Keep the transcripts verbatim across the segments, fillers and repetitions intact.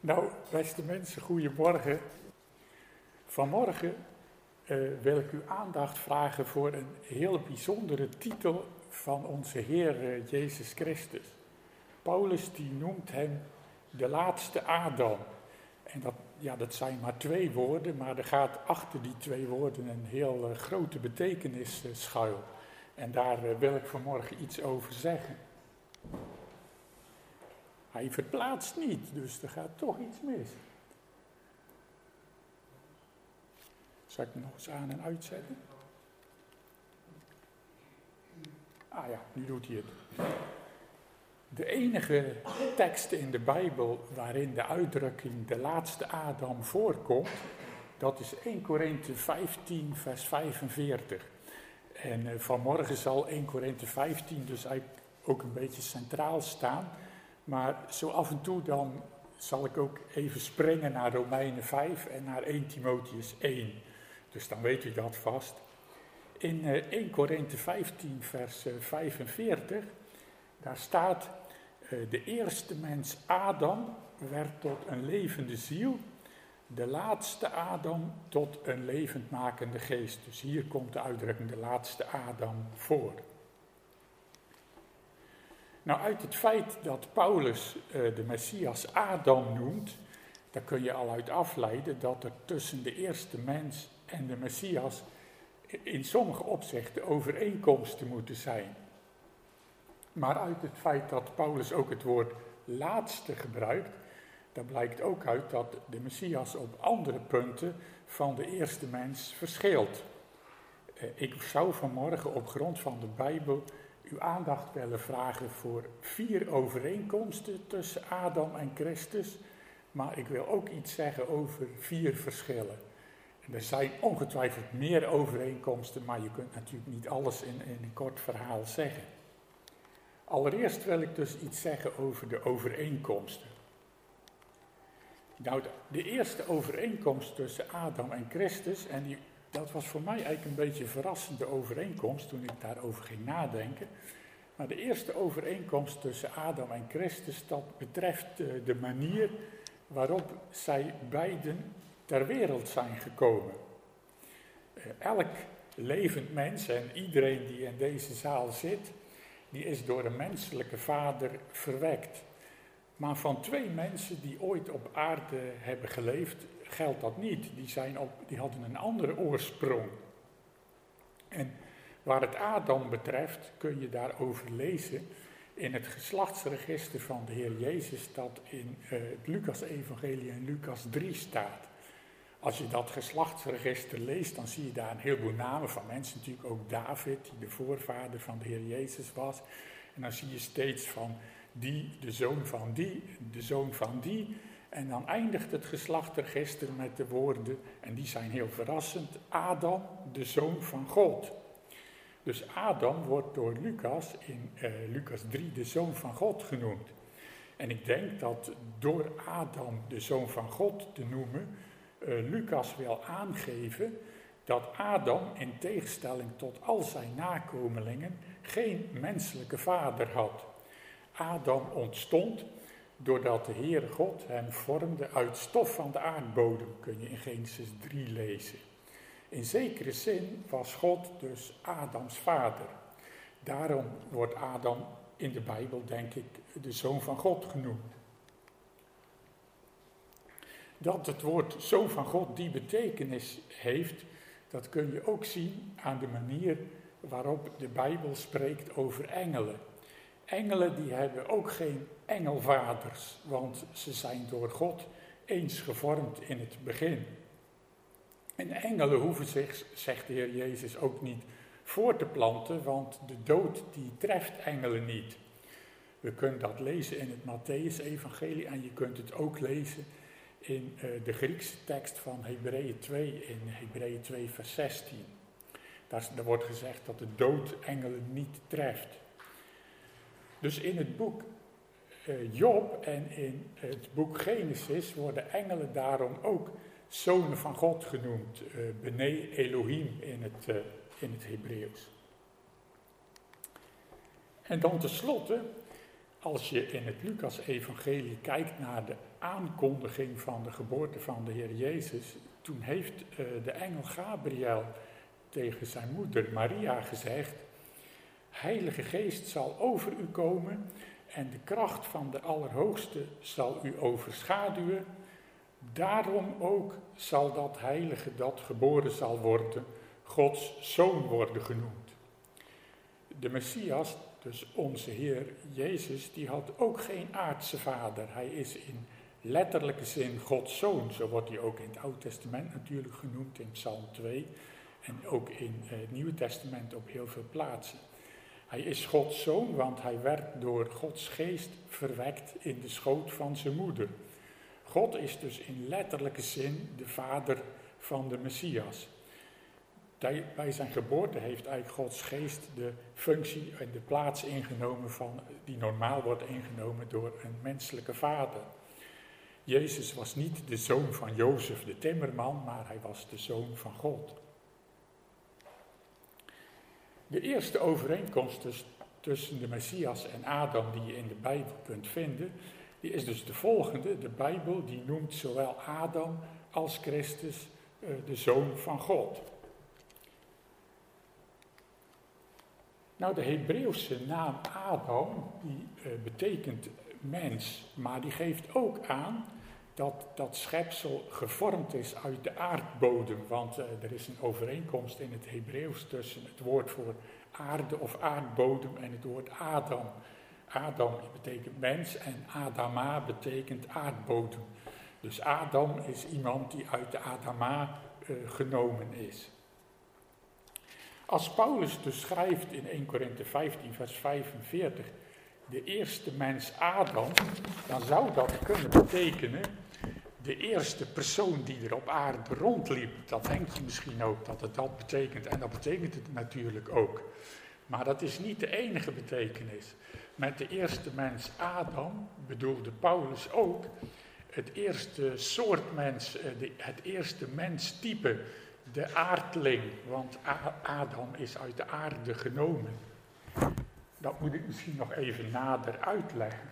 Nou, beste mensen, goedemorgen. Vanmorgen uh, wil ik uw aandacht vragen voor een heel bijzondere titel van onze Heer uh, Jezus Christus. Paulus die noemt hem de laatste Adam. En dat, ja, dat zijn maar twee woorden, maar er gaat achter die twee woorden een heel uh, grote betekenis uh, schuil. En daar uh, wil ik vanmorgen iets over zeggen. Hij verplaatst niet, dus er gaat toch iets mis. Zal ik hem nog eens aan en uitzetten? Ah ja, nu doet hij het. De enige teksten in de Bijbel waarin de uitdrukking de laatste Adam voorkomt, dat is eerste Korinthe vijftien vers vijfenveertig. En uh, vanmorgen zal eerste Korinthe vijftien dus eigenlijk ook een beetje centraal staan. Maar zo af en toe dan zal ik ook even springen naar Romeinen vijf en naar eerste Timotheüs één. Dus dan weet u dat vast. In uh, eerste Korinthe vijftien vers uh, vijfenveertig, daar staat, uh, de eerste mens Adam werd tot een levende ziel, de laatste Adam tot een levendmakende geest. Dus hier komt de uitdrukking de laatste Adam voor. Nou, uit het feit dat Paulus uh, de Messias Adam noemt, daar kun je al uit afleiden dat er tussen de eerste mens en de Messias in sommige opzichten overeenkomsten moeten zijn. Maar uit het feit dat Paulus ook het woord laatste gebruikt, daar blijkt ook uit dat de Messias op andere punten van de eerste mens verschilt. Uh, ik zou vanmorgen op grond van de Bijbel uw aandacht willen vragen voor vier overeenkomsten tussen Adam en Christus, maar ik wil ook iets zeggen over vier verschillen. En er zijn ongetwijfeld meer overeenkomsten, maar je kunt natuurlijk niet alles in, in een kort verhaal zeggen. Allereerst wil ik dus iets zeggen over de overeenkomsten. Nou, de eerste overeenkomst tussen Adam en Christus, en die dat was voor mij eigenlijk een beetje een verrassende overeenkomst toen ik daarover ging nadenken. Maar de eerste overeenkomst tussen Adam en Christus, dat betreft de manier waarop zij beiden ter wereld zijn gekomen. Elk levend mens en iedereen die in deze zaal zit, die is door een menselijke vader verwekt. Maar van twee mensen die ooit op aarde hebben geleefd, geldt dat niet. Die, zijn op, die hadden een andere oorsprong. En waar het Adam betreft kun je daarover lezen in het geslachtsregister van de Heer Jezus dat in uh, het Lucas-evangelie in Lucas drie staat. Als je dat geslachtsregister leest, dan zie je daar een heleboel namen van mensen. Natuurlijk ook David, die de voorvader van de Heer Jezus was. En dan zie je steeds van die, de zoon van die, de zoon van die. En dan eindigt het geslachtregister met de woorden, en die zijn heel verrassend, Adam, de zoon van God. Dus Adam wordt door Lucas in uh, Lucas drie de zoon van God genoemd. En ik denk dat door Adam de zoon van God te noemen, uh, Lucas wil aangeven dat Adam in tegenstelling tot al zijn nakomelingen geen menselijke vader had. Adam ontstond doordat de Heere God hem vormde uit stof van de aardbodem, kun je in Genesis drie lezen. In zekere zin was God dus Adams vader. Daarom wordt Adam in de Bijbel, denk ik, de zoon van God genoemd. Dat het woord zoon van God die betekenis heeft, dat kun je ook zien aan de manier waarop de Bijbel spreekt over engelen. Engelen die hebben ook geen engelvaders, want ze zijn door God eens gevormd in het begin. En engelen hoeven zich, zegt de Heer Jezus, ook niet voor te planten, want de dood die treft engelen niet. We kunnen dat lezen in het Matthäus-evangelie en je kunt het ook lezen in uh, de Griekse tekst van Hebreeën twee, in Hebreeën twee vers zestien. Daar, daar wordt gezegd dat de dood engelen niet treft. Dus in het boek uh, Job en in het boek Genesis worden engelen daarom ook zonen van God genoemd. Uh, Bene Elohim in het, uh, in het Hebreeuws. En dan tenslotte, als je in het Lucas-evangelie kijkt naar de aankondiging van de geboorte van de Heer Jezus, toen heeft uh, de engel Gabriel tegen zijn moeder Maria gezegd: Heilige Geest zal over u komen en de kracht van de Allerhoogste zal u overschaduwen. Daarom ook zal dat heilige dat geboren zal worden, Gods Zoon worden genoemd. De Messias, dus onze Heer Jezus, die had ook geen aardse vader. Hij is in letterlijke zin Gods Zoon. Zo wordt hij ook in het Oude Testament natuurlijk genoemd, in Psalm twee. En ook in het Nieuwe Testament op heel veel plaatsen. Hij is Gods Zoon, want hij werd door Gods geest verwekt in de schoot van zijn moeder. God is dus in letterlijke zin de vader van de Messias. Bij zijn geboorte heeft eigenlijk Gods geest de functie en de plaats ingenomen van, die normaal wordt ingenomen door een menselijke vader. Jezus was niet de zoon van Jozef de timmerman, maar hij was de zoon van God. De eerste overeenkomst dus tussen de Messias en Adam die je in de Bijbel kunt vinden, die is dus de volgende. De Bijbel die noemt zowel Adam als Christus uh, de zoon van God. Nou, de Hebreeuwse naam Adam, die uh, betekent mens, maar die geeft ook aan dat dat schepsel gevormd is uit de aardbodem. Want uh, er is een overeenkomst in het Hebreeuws tussen het woord voor aarde of aardbodem en het woord Adam. Adam betekent mens en Adama betekent aardbodem. Dus Adam is iemand die uit de Adama uh, genomen is. Als Paulus dus schrijft in eerste Korinthe vijftien vers vijfenveertig, de eerste mens Adam, dan zou dat kunnen betekenen de eerste persoon die er op aarde rondliep. Dat denkt je misschien ook dat het dat betekent en dat betekent het natuurlijk ook. Maar dat is niet de enige betekenis. Met de eerste mens Adam bedoelde Paulus ook het eerste soort mens, het eerste menstype, de aardling, want Adam is uit de aarde genomen. Dat moet ik misschien nog even nader uitleggen.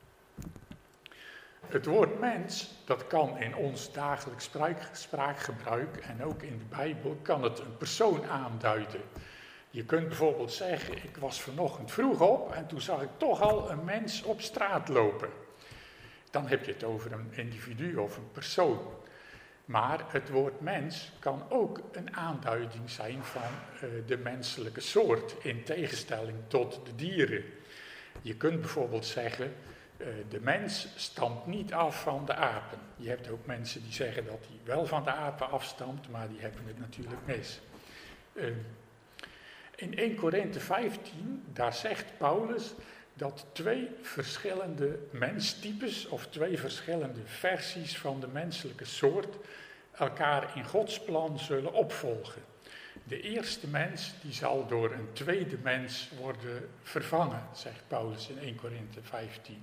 Het woord mens, dat kan in ons dagelijks spraakgebruik en ook in de Bijbel, kan het een persoon aanduiden. Je kunt bijvoorbeeld zeggen, ik was vanochtend vroeg op en toen zag ik toch al een mens op straat lopen. Dan heb je het over een individu of een persoon. Maar het woord mens kan ook een aanduiding zijn van uh, de menselijke soort, in tegenstelling tot de dieren. Je kunt bijvoorbeeld zeggen, uh, de mens stamt niet af van de apen. Je hebt ook mensen die zeggen dat hij wel van de apen afstamt, maar die hebben het natuurlijk mis. Uh, in eerste Korinthe vijftien, daar zegt Paulus dat twee verschillende menstypes of twee verschillende versies van de menselijke soort elkaar in Gods plan zullen opvolgen. De eerste mens die zal door een tweede mens worden vervangen, zegt Paulus in eerste Korinthe vijftien.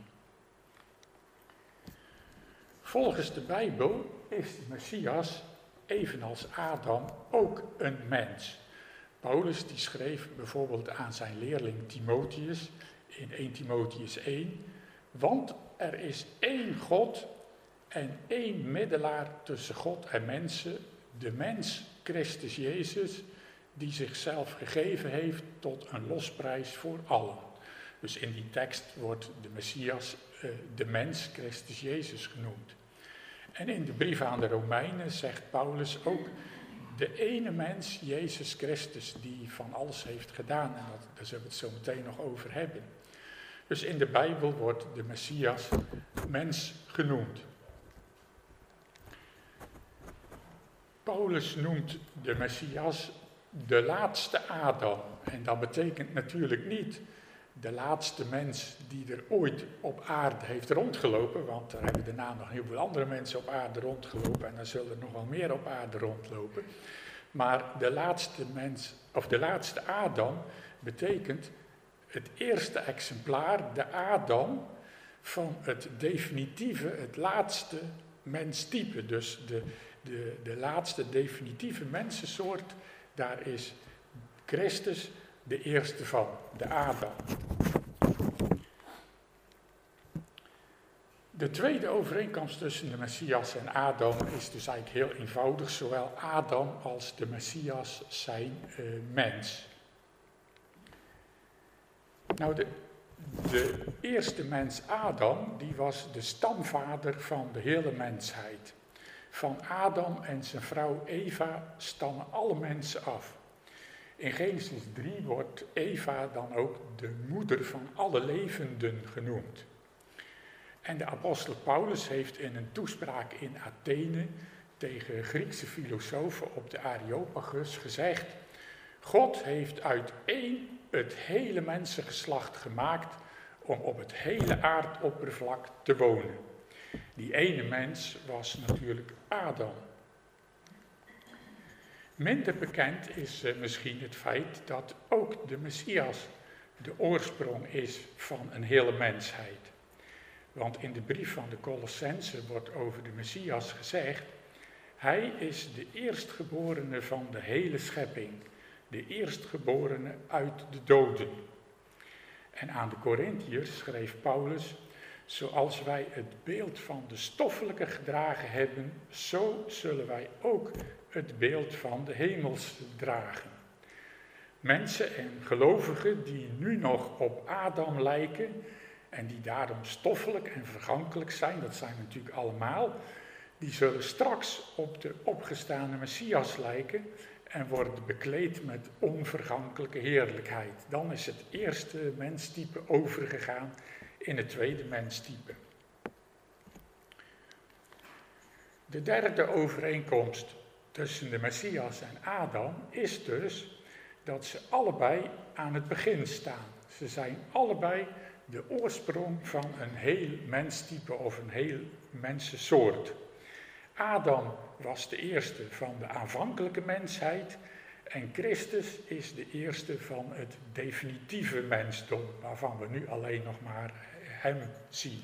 Volgens de Bijbel is de Messias, evenals Adam, ook een mens. Paulus die schreef bijvoorbeeld aan zijn leerling Timotheus in eerste Timotheus één, want er is één God en één middelaar tussen God en mensen, de mens Christus Jezus, die zichzelf gegeven heeft tot een losprijs voor allen. Dus in die tekst wordt de Messias uh, de mens Christus Jezus genoemd. En in de brief aan de Romeinen zegt Paulus ook de ene mens, Jezus Christus, die van alles heeft gedaan. En dat, daar zullen we het zo meteen nog over hebben. Dus in de Bijbel wordt de Messias mens genoemd. Paulus noemt de Messias de laatste Adam. En dat betekent natuurlijk niet de laatste mens die er ooit op aarde heeft rondgelopen. Want er hebben daarna nog heel veel andere mensen op aarde rondgelopen. En er zullen er nog wel meer op aarde rondlopen. Maar de laatste mens, of de laatste Adam, betekent het eerste exemplaar, de Adam, van het definitieve, het laatste menstype. Dus de, de, de laatste definitieve mensensoort, daar is Christus de eerste van, de Adam. De tweede overeenkomst tussen de Messias en Adam is dus eigenlijk heel eenvoudig. Zowel Adam als de Messias zijn uh, mens. Nou, de, de eerste mens Adam, die was de stamvader van de hele mensheid. Van Adam en zijn vrouw Eva stammen alle mensen af. In Genesis drie wordt Eva dan ook de moeder van alle levenden genoemd. En de apostel Paulus heeft in een toespraak in Athene tegen Griekse filosofen op de Areopagus gezegd: God heeft uit één het hele mensengeslacht gemaakt om op het hele aardoppervlak te wonen. Die ene mens was natuurlijk Adam. Minder bekend is uh, misschien het feit dat ook de Messias de oorsprong is van een hele mensheid. Want in de brief van de Colossenzen wordt over de Messias gezegd: hij is de eerstgeborene van de hele schepping, de eerstgeborene uit de doden. En aan de Korintiërs schreef Paulus: zoals wij het beeld van de stoffelijke gedragen hebben, zo zullen wij ook het beeld van de hemels dragen. Mensen en gelovigen die nu nog op Adam lijken en die daarom stoffelijk en vergankelijk zijn, dat zijn we natuurlijk allemaal, die zullen straks op de opgestane Messias lijken en worden bekleed met onvergankelijke heerlijkheid. Dan is het eerste menstype overgegaan in het tweede menstype. De derde overeenkomst tussen de Messias en Adam is dus dat ze allebei aan het begin staan. Ze zijn allebei de oorsprong van een heel menstype of een heel mensensoort. Adam was de eerste van de aanvankelijke mensheid en Christus is de eerste van het definitieve mensdom, waarvan we nu alleen nog maar hem zien.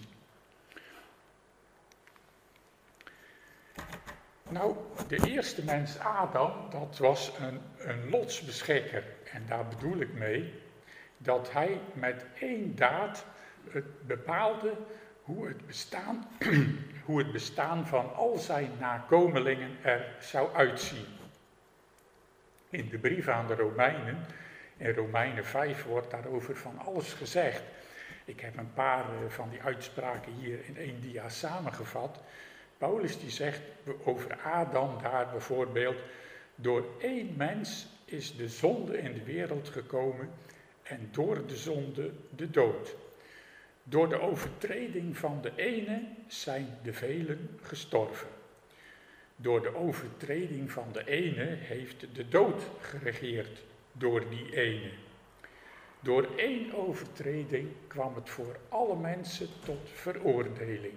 Nou, de eerste mens Adam, dat was een, een lotsbeschikker. En daar bedoel ik mee dat hij met één daad het bepaalde hoe het bestaan, hoe het bestaan van al zijn nakomelingen er zou uitzien. In de brief aan de Romeinen, in Romeinen vijf, wordt daarover van alles gezegd. Ik heb een paar van die uitspraken hier in één dia samengevat. Paulus die zegt over Adam daar bijvoorbeeld: door één mens is de zonde in de wereld gekomen en door de zonde de dood. Door de overtreding van de ene zijn de velen gestorven. Door de overtreding van de ene heeft de dood geregeerd door die ene. Door één overtreding kwam het voor alle mensen tot veroordeling.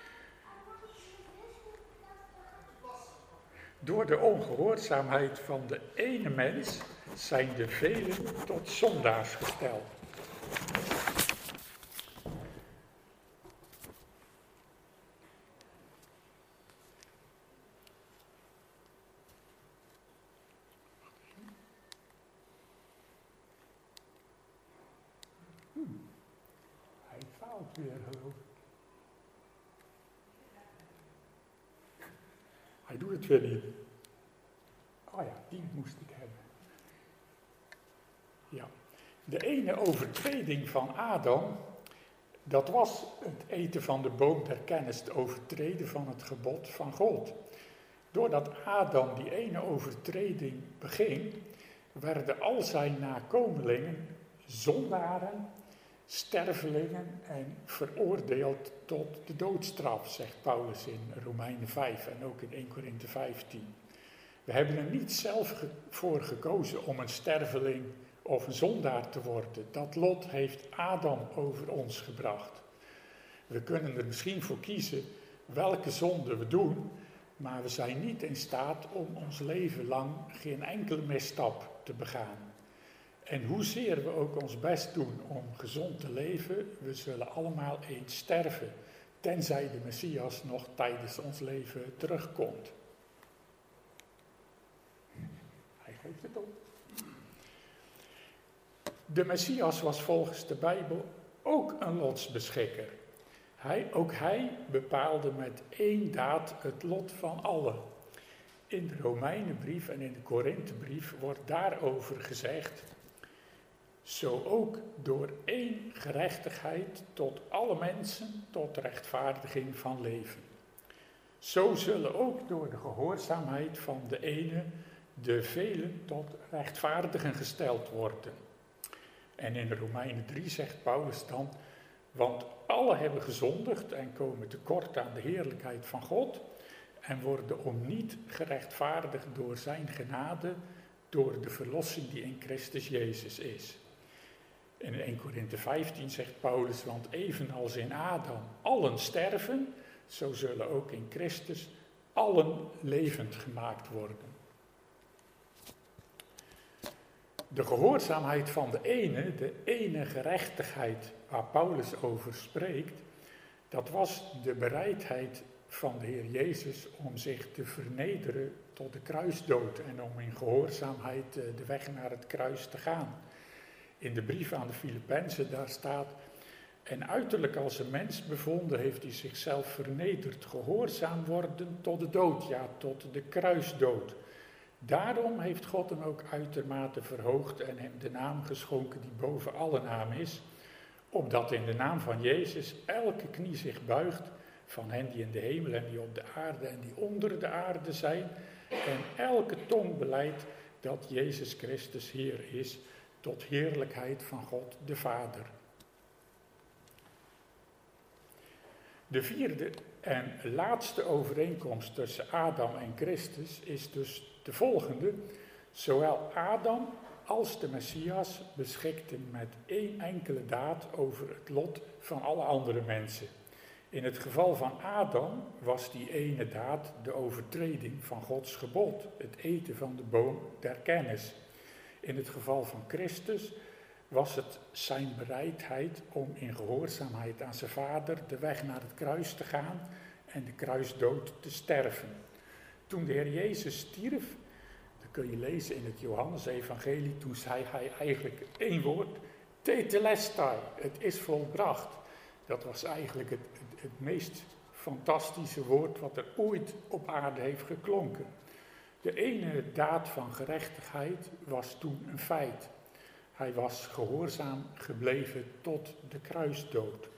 Door de ongehoorzaamheid van de ene mens zijn de velen tot zondaars gesteld. Hmm. Hij faalt weer, geloof ik. Hij doet het weer niet. Oh ja, die moest ik hebben. Ja. De ene overtreding van Adam, dat was het eten van de boom der kennis, het overtreden van het gebod van God. Doordat Adam die ene overtreding beging, werden al zijn nakomelingen zondaren, stervelingen en veroordeeld tot de doodstraf, zegt Paulus in Romeinen vijf en ook in eerste Korinthe vijftien. We hebben er niet zelf voor gekozen om een sterveling of een zondaar te worden. Dat lot heeft Adam over ons gebracht. We kunnen er misschien voor kiezen welke zonde we doen, maar we zijn niet in staat om ons leven lang geen enkele misstap te begaan. En hoezeer we ook ons best doen om gezond te leven, we zullen allemaal eens sterven, tenzij de Messias nog tijdens ons leven terugkomt. Hij geeft het op. De Messias was volgens de Bijbel ook een lotsbeschikker. Hij, ook hij bepaalde met één daad het lot van allen. In de Romeinenbrief en in de Korinthebrief wordt daarover gezegd: zo ook door één gerechtigheid tot alle mensen tot rechtvaardiging van leven. Zo zullen ook door de gehoorzaamheid van de ene de velen tot rechtvaardigen gesteld worden. En in Romeinen drie zegt Paulus dan: want alle hebben gezondigd en komen tekort aan de heerlijkheid van God en worden om niet gerechtvaardigd door zijn genade, door de verlossing die in Christus Jezus is. En in Eerste Korinthe vijftien zegt Paulus: want evenals in Adam allen sterven, zo zullen ook in Christus allen levend gemaakt worden. De gehoorzaamheid van de ene, de ene gerechtigheid waar Paulus over spreekt, dat was de bereidheid van de Heer Jezus om zich te vernederen tot de kruisdood en om in gehoorzaamheid de weg naar het kruis te gaan. In de brief aan de Filippenzen daar staat: en uiterlijk als een mens bevonden heeft hij zichzelf vernederd, gehoorzaam worden tot de dood, ja, tot de kruisdood. Daarom heeft God hem ook uitermate verhoogd en hem de naam geschonken die boven alle naam is, opdat in de naam van Jezus elke knie zich buigt, van hen die in de hemel en die op de aarde en die onder de aarde zijn, en elke tong belijdt dat Jezus Christus Heer is, tot heerlijkheid van God de Vader. De vierde en laatste overeenkomst tussen Adam en Christus is dus de volgende. Zowel Adam als de Messias beschikten met één enkele daad over het lot van alle andere mensen. In het geval van Adam was die ene daad de overtreding van Gods gebod, het eten van de boom der kennis. In het geval van Christus was het zijn bereidheid om in gehoorzaamheid aan zijn Vader de weg naar het kruis te gaan en de kruisdood te sterven. Toen de Heer Jezus stierf, dat kun je lezen in het Johannesevangelie, toen zei hij eigenlijk één woord: tetelestai, het is volbracht. Dat was eigenlijk het, het, het meest fantastische woord wat er ooit op aarde heeft geklonken. De ene daad van gerechtigheid was toen een feit. Hij was gehoorzaam gebleven tot de kruisdood.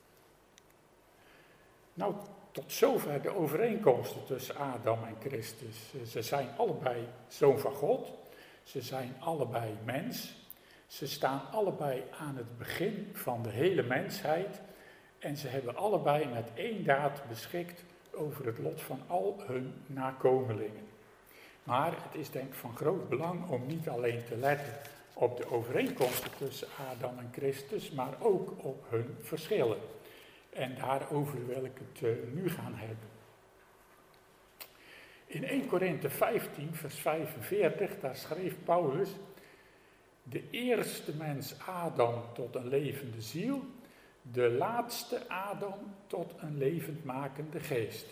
Nou, tot zover de overeenkomsten tussen Adam en Christus. Ze zijn allebei zoon van God. Ze zijn allebei mens. Ze staan allebei aan het begin van de hele mensheid. En ze hebben allebei met één daad beschikt over het lot van al hun nakomelingen. Maar het is denk ik van groot belang om niet alleen te letten op de overeenkomsten tussen Adam en Christus, maar ook op hun verschillen. En daarover wil ik het uh, nu gaan hebben. In Eerste Korinthe vijftien, vers vijfenveertig, daar schreef Paulus: de eerste mens Adam tot een levende ziel, de laatste Adam tot een levendmakende geest.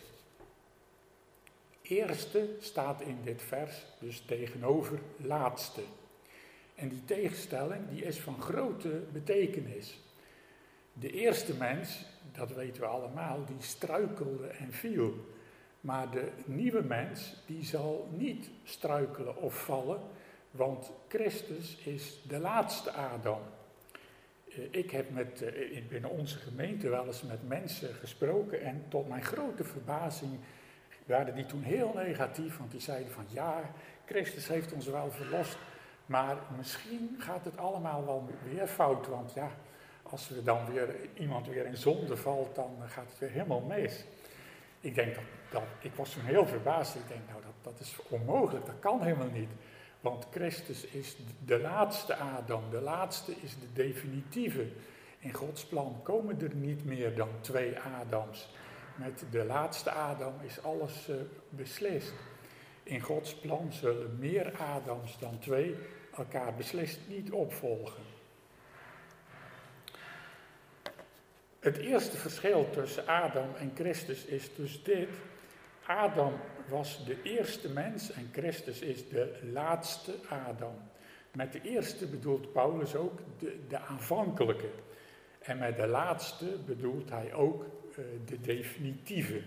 Eerste staat in dit vers dus tegenover laatste. En die tegenstelling die is van grote betekenis. De eerste mens, dat weten we allemaal, die struikelde en viel. Maar de nieuwe mens, die zal niet struikelen of vallen, want Christus is de laatste Adam. Ik heb met, binnen onze gemeente wel eens met mensen gesproken en tot mijn grote verbazing waren die toen heel negatief, want die zeiden van ja, Christus heeft ons wel verlost, maar misschien gaat het allemaal wel weer fout, want ja, als we dan weer iemand weer in zonde valt, dan gaat het weer helemaal mis. Ik denk dat, dat ik was toen heel verbaasd, ik denk nou dat, dat is onmogelijk, dat kan helemaal niet. Want Christus is de laatste Adam, de laatste is de definitieve. In Gods plan komen er niet meer dan twee Adams. Met de laatste Adam is alles uh, beslist. In Gods plan zullen meer Adams dan twee elkaar beslist niet opvolgen. Het eerste verschil tussen Adam en Christus is dus dit. Adam was de eerste mens en Christus is de laatste Adam. Met de eerste bedoelt Paulus ook de, de aanvankelijke. En met de laatste bedoelt hij ook uh, de definitieve.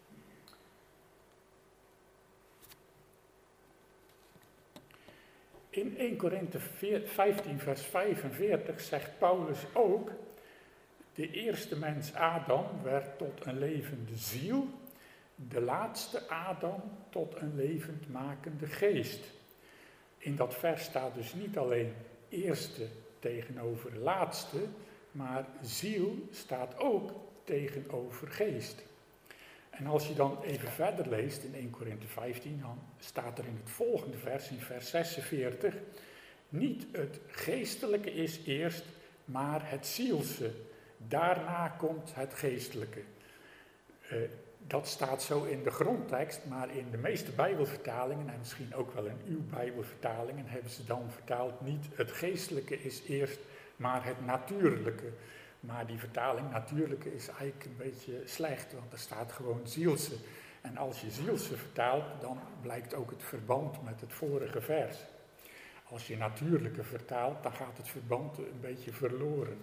In eerste Korinthe vijftien vers vijfenveertig zegt Paulus ook: de eerste mens Adam werd tot een levende ziel, de laatste Adam tot een levendmakende geest. In dat vers staat dus niet alleen eerste tegenover laatste, maar ziel staat ook tegenover geest. En als je dan even verder leest in eerste Korinthe vijftien, dan staat er in het volgende vers, in vers zesenveertig, niet het geestelijke is eerst, maar het zielse. Daarna komt het geestelijke. Uh, dat staat zo in de grondtekst, maar in de meeste Bijbelvertalingen, en misschien ook wel in uw Bijbelvertalingen, hebben ze dan vertaald niet het geestelijke is eerst, maar het natuurlijke. Maar die vertaling natuurlijke is eigenlijk een beetje slecht, want er staat gewoon zielse. En als je zielse vertaalt, dan blijkt ook het verband met het vorige vers. Als je natuurlijke vertaalt, dan gaat het verband een beetje verloren.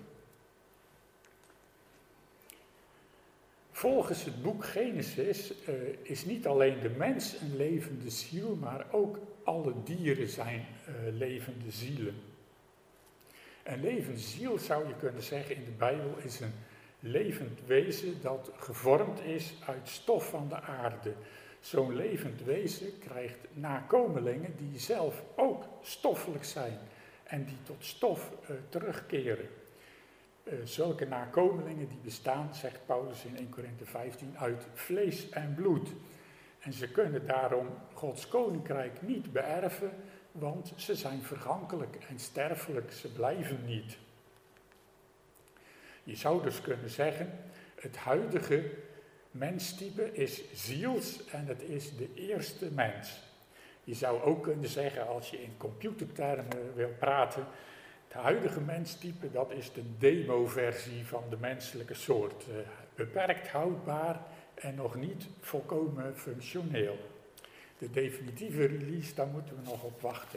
Volgens het boek Genesis uh, is niet alleen de mens een levende ziel, maar ook alle dieren zijn uh, levende zielen. Een levende ziel, zou je kunnen zeggen in de Bijbel, is een levend wezen dat gevormd is uit stof van de aarde. Zo'n levend wezen krijgt nakomelingen die zelf ook stoffelijk zijn en die tot stof uh, terugkeren. Uh, zulke nakomelingen die bestaan, zegt Paulus in eerste Korinthe vijftien, uit vlees en bloed. En ze kunnen daarom Gods koninkrijk niet beërven, want ze zijn vergankelijk en sterfelijk, ze blijven niet. Je zou dus kunnen zeggen, het huidige menstype is ziels en het is de eerste mens. Je zou ook kunnen zeggen, als je in computertermen wil praten, het huidige menstype, dat is de demo-versie van de menselijke soort. Uh, beperkt houdbaar en nog niet volkomen functioneel. De definitieve release, daar moeten we nog op wachten.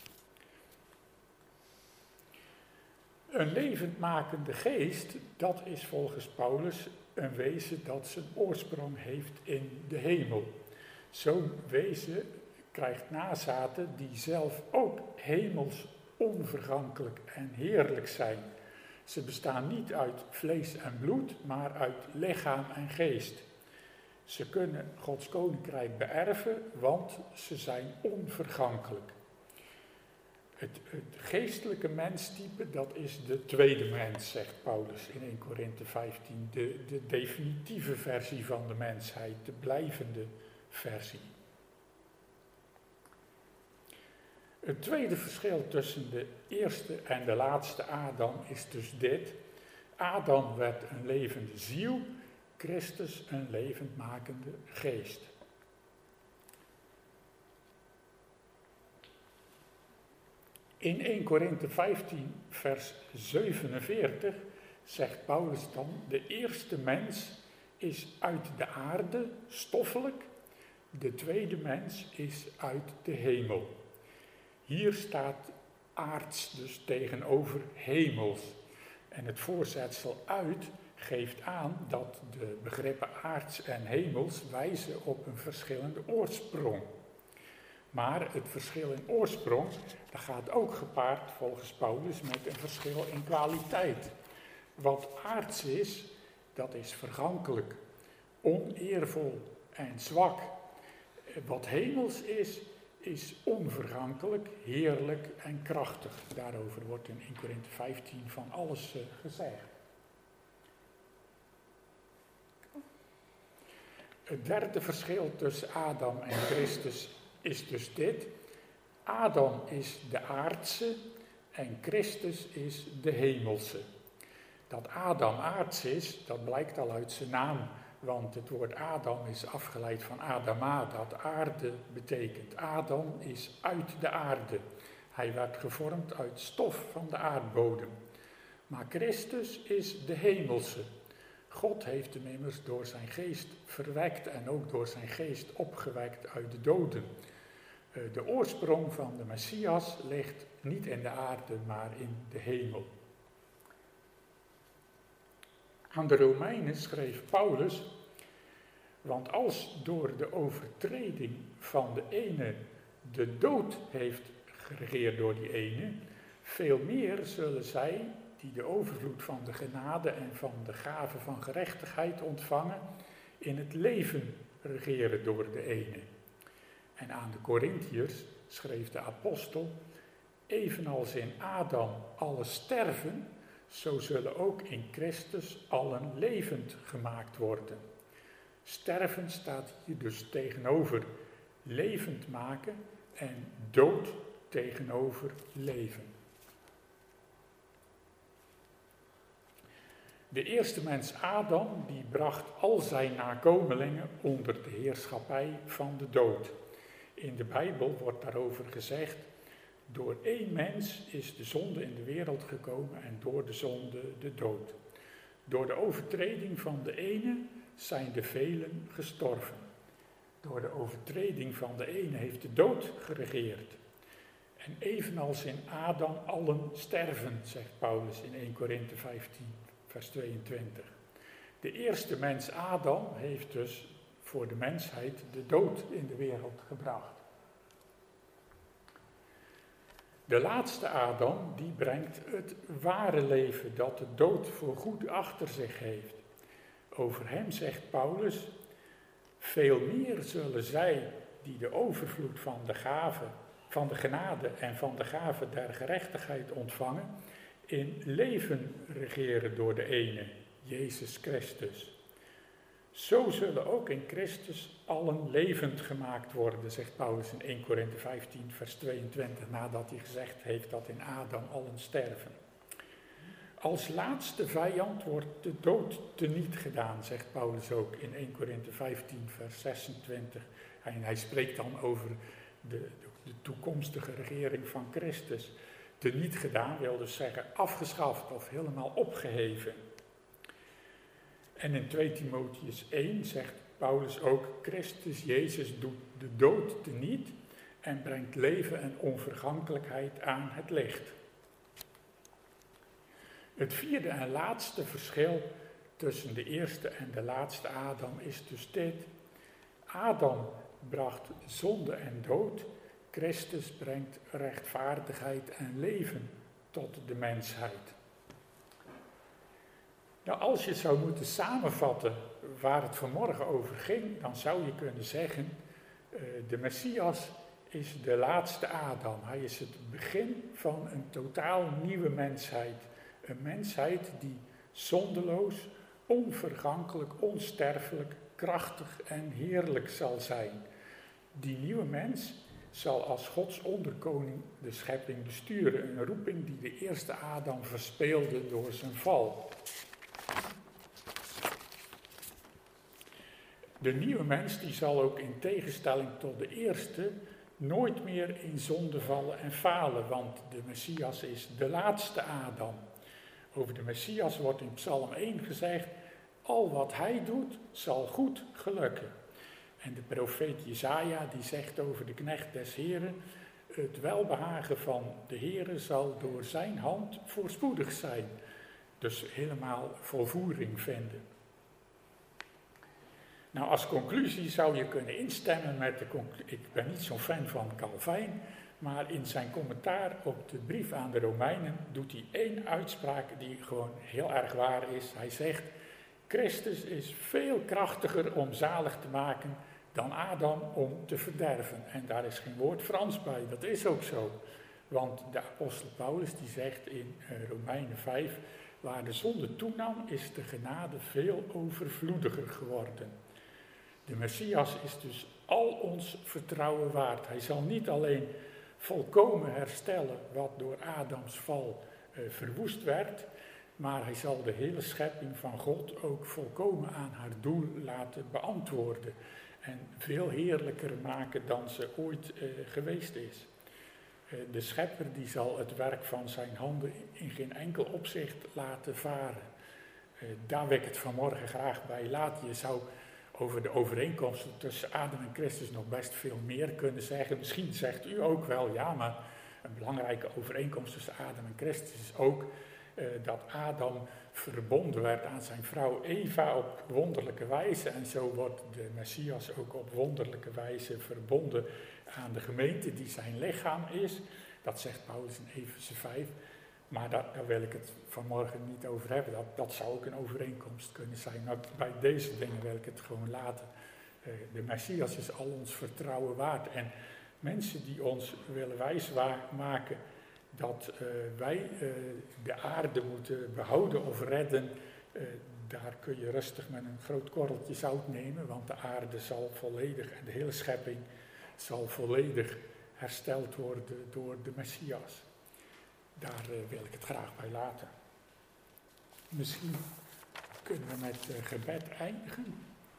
Een levendmakende geest, dat is volgens Paulus een wezen dat zijn oorsprong heeft in de hemel. Zo'n wezen krijgt nazaten die zelf ook hemels onvergankelijk en heerlijk zijn. Ze bestaan niet uit vlees en bloed, maar uit lichaam en geest. Ze kunnen Gods koninkrijk beërven, want ze zijn onvergankelijk. Het, het geestelijke menstype, dat is de tweede mens, zegt Paulus in eerste Korinthe vijftien. De, de definitieve versie van de mensheid, de blijvende versie. Het tweede verschil tussen de eerste en de laatste Adam is dus dit. Adam werd een levende ziel, Christus een levendmakende geest. In eerste Korinthe vijftien vers zevenenveertig zegt Paulus dan, de eerste mens is uit de aarde, stoffelijk, de tweede mens is uit de hemel. Hier staat aards dus tegenover hemels. En het voorzetsel uit geeft aan dat de begrippen aards en hemels wijzen op een verschillende oorsprong. Maar het verschil in oorsprong, dat gaat ook gepaard volgens Paulus met een verschil in kwaliteit. Wat aards is, dat is vergankelijk, oneervol en zwak. Wat hemels is, is onvergankelijk, heerlijk en krachtig. Daarover wordt in eerste Korinthe vijftien van alles uh, gezegd. Het derde verschil tussen Adam en Christus is dus dit. Adam is de aardse en Christus is de hemelse. Dat Adam aards is, dat blijkt al uit zijn naam. Want het woord Adam is afgeleid van Adama, dat aarde betekent. Adam is uit de aarde. Hij werd gevormd uit stof van de aardbodem. Maar Christus is de hemelse. God heeft hem immers door zijn geest verwekt en ook door zijn geest opgewekt uit de doden. De oorsprong van de Messias ligt niet in de aarde, maar in de hemel. Aan de Romeinen schreef Paulus: want als door de overtreding van de ene de dood heeft geregeerd door die ene, veel meer zullen zij, die de overvloed van de genade en van de gave van gerechtigheid ontvangen, in het leven regeren door de ene. En aan de Korintiërs schreef de apostel: evenals in Adam alle sterven, zo zullen ook in Christus allen levend gemaakt worden. Sterven staat hier dus tegenover levend maken en dood tegenover leven. De eerste mens Adam, die bracht al zijn nakomelingen onder de heerschappij van de dood. In de Bijbel wordt daarover gezegd: door één mens is de zonde in de wereld gekomen en door de zonde de dood. Door de overtreding van de ene zijn de velen gestorven. Door de overtreding van de ene heeft de dood geregeerd. En evenals in Adam allen sterven, zegt Paulus in eerste Korinthe vijftien, vers tweeëntwintig. De eerste mens Adam heeft dus voor de mensheid de dood in de wereld gebracht. De laatste Adam, die brengt het ware leven dat de dood voorgoed achter zich heeft. Over hem zegt Paulus: veel meer zullen zij die de overvloed van de gave, van de genade en van de gave der gerechtigheid ontvangen, in leven regeren door de ene, Jezus Christus. Zo zullen ook in Christus allen levend gemaakt worden, zegt Paulus in eerste Korinthe vijftien, vers tweeëntwintig, nadat hij gezegd heeft dat in Adam allen sterven. Als laatste vijand wordt de dood teniet gedaan, zegt Paulus ook in eerste Korinthe vijftien, vers zesentwintig. En hij spreekt dan over de, de toekomstige regering van Christus. Teniet gedaan wil dus zeggen afgeschaft of helemaal opgeheven. En in tweede Timotheüs één zegt Paulus ook: Christus Jezus doet de dood teniet en brengt leven en onvergankelijkheid aan het licht. Het vierde en laatste verschil tussen de eerste en de laatste Adam is dus dit: Adam bracht zonde en dood, Christus brengt rechtvaardigheid en leven tot de mensheid. Nou, als je het zou moeten samenvatten waar het vanmorgen over ging, dan zou je kunnen zeggen: uh, de Messias is de laatste Adam. Hij is het begin van een totaal nieuwe mensheid. Een mensheid die zondeloos, onvergankelijk, onsterfelijk, krachtig en heerlijk zal zijn. Die nieuwe mens zal als Gods onderkoning de schepping besturen. Een roeping die de eerste Adam verspeelde door zijn val. De nieuwe mens die zal ook in tegenstelling tot de eerste nooit meer in zonde vallen en falen, want de Messias is de laatste Adam. Over de Messias wordt in Psalm één gezegd: al wat hij doet zal goed gelukken. En de profeet Jesaja die zegt over de knecht des Heren: het welbehagen van de Heren zal door zijn hand voorspoedig zijn. Dus helemaal volvoering vinden. Nou, als conclusie zou je kunnen instemmen met de conclusie. Ik ben niet zo'n fan van Calvijn, maar in zijn commentaar op de brief aan de Romeinen doet hij één uitspraak die gewoon heel erg waar is. Hij zegt: Christus is veel krachtiger om zalig te maken dan Adam om te verderven. En daar is geen woord Frans bij, dat is ook zo. Want de apostel Paulus die zegt in Romeinen vijf: waar de zonde toenam, is de genade veel overvloediger geworden. De Messias is dus al ons vertrouwen waard. Hij zal niet alleen volkomen herstellen wat door Adams val eh, verwoest werd, maar hij zal de hele schepping van God ook volkomen aan haar doel laten beantwoorden en veel heerlijker maken dan ze ooit eh, geweest is. Eh, de schepper die zal het werk van zijn handen in geen enkel opzicht laten varen. Eh, daar wil ik het vanmorgen graag bij laten. Je zou over de overeenkomsten tussen Adam en Christus nog best veel meer kunnen zeggen. Misschien zegt u ook wel, ja, maar een belangrijke overeenkomst tussen Adam en Christus is ook uh, dat Adam verbonden werd aan zijn vrouw Eva op wonderlijke wijze. En zo wordt de Messias ook op wonderlijke wijze verbonden aan de gemeente die zijn lichaam is. Dat zegt Paulus in Efeze vijf. Maar daar, daar wil ik het vanmorgen niet over hebben. Dat, dat zou ook een overeenkomst kunnen zijn. Maar bij deze dingen wil ik het gewoon laten. Uh, de Messias is al ons vertrouwen waard. En mensen die ons willen wijsmaken dat uh, wij uh, de aarde moeten behouden of redden, uh, daar kun je rustig met een groot korreltje zout nemen, want de aarde zal volledig, en de hele schepping zal volledig hersteld worden door de Messias. Daar uh, wil ik het graag bij laten. Misschien kunnen we met uh, gebed eindigen.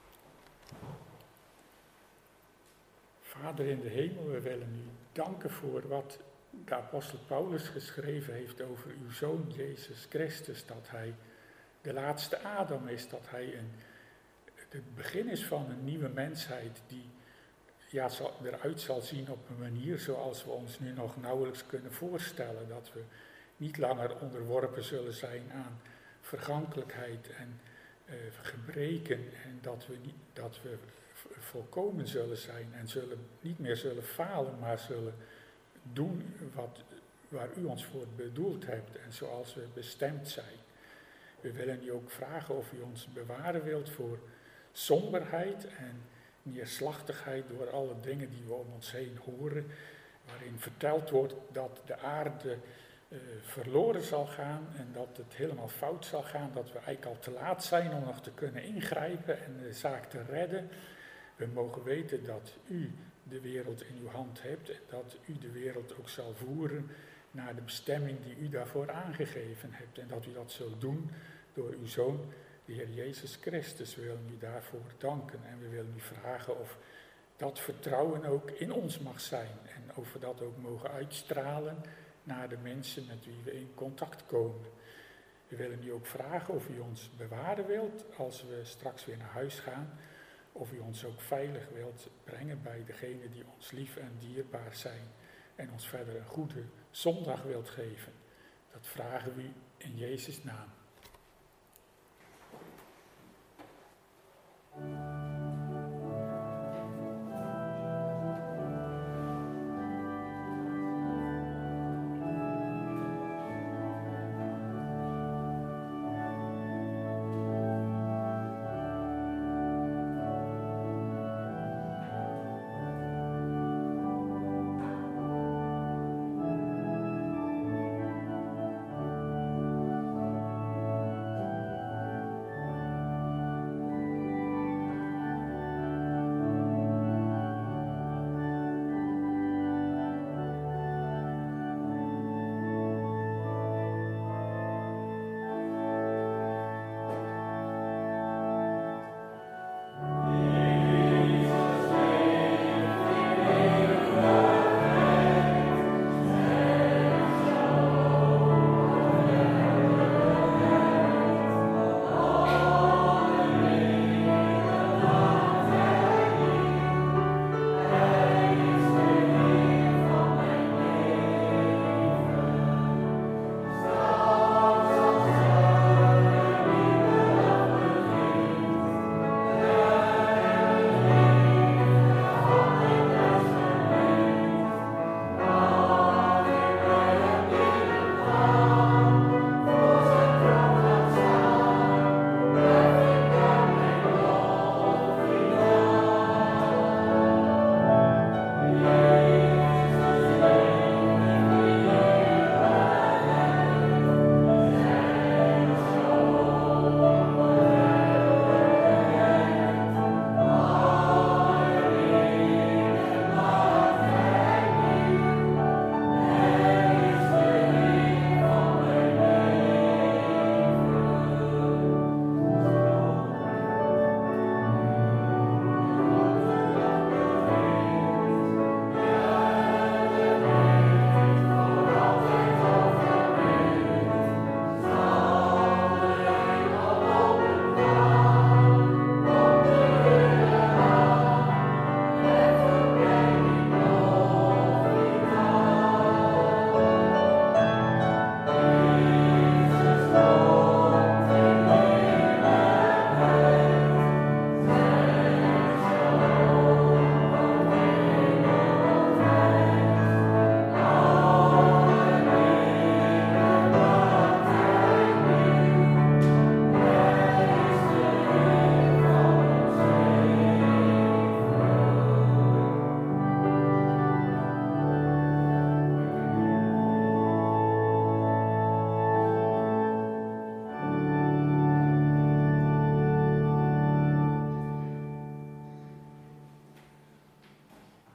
Vader in de hemel, we willen u danken voor wat de apostel Paulus geschreven heeft over uw Zoon Jezus Christus. Dat hij de laatste Adam is, dat hij een, het begin is van een nieuwe mensheid die ja, zal, eruit zal zien op een manier zoals we ons nu nog nauwelijks kunnen voorstellen. Dat we niet langer onderworpen zullen zijn aan vergankelijkheid en uh, gebreken en dat we, niet, dat we volkomen zullen zijn en zullen, niet meer zullen falen, maar zullen doen wat, waar u ons voor bedoeld hebt en zoals we bestemd zijn. We willen u ook vragen of u ons bewaren wilt voor somberheid en neerslachtigheid door alle dingen die we om ons heen horen, waarin verteld wordt dat de aarde uh, verloren zal gaan en dat het helemaal fout zal gaan, dat we eigenlijk al te laat zijn om nog te kunnen ingrijpen en de zaak te redden. We mogen weten dat u de wereld in uw hand hebt en dat u de wereld ook zal voeren naar de bestemming die u daarvoor aangegeven hebt. En dat u dat zult doen door uw Zoon, de Heer Jezus Christus. We willen u daarvoor danken en we willen u vragen of dat vertrouwen ook in ons mag zijn. En of we dat ook mogen uitstralen naar de mensen met wie we in contact komen. We willen u ook vragen of u ons bewaren wilt als we straks weer naar huis gaan. Of u ons ook veilig wilt brengen bij degenen die ons lief en dierbaar zijn. En ons verder een goede zondag wilt geven. Dat vragen we u in Jezus' naam.